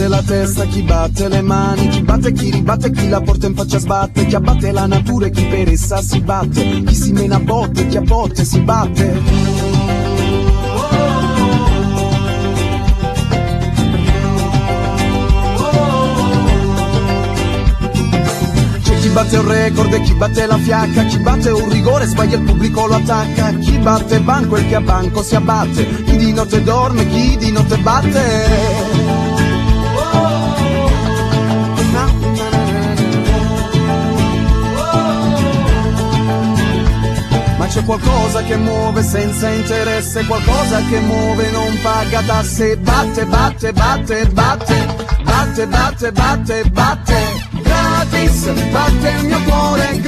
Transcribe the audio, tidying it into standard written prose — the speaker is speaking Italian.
la testa, chi batte le mani, chi batte, chi ribatte, chi la porta in faccia sbatte, chi abbatte la natura e chi per essa si batte, chi si mena a botte, chi a botte si batte. Chi batte un record e chi batte la fiacca, chi batte un rigore, sbaglia il pubblico lo attacca, chi batte banco e il che a banco si abbatte, chi di notte dorme, chi di notte batte. Ma c'è qualcosa che muove senza interesse, qualcosa che muove e non paga tasse, batte, batte, batte, batte, batte, batte, batte, batte. Gratis, batte il mio cuore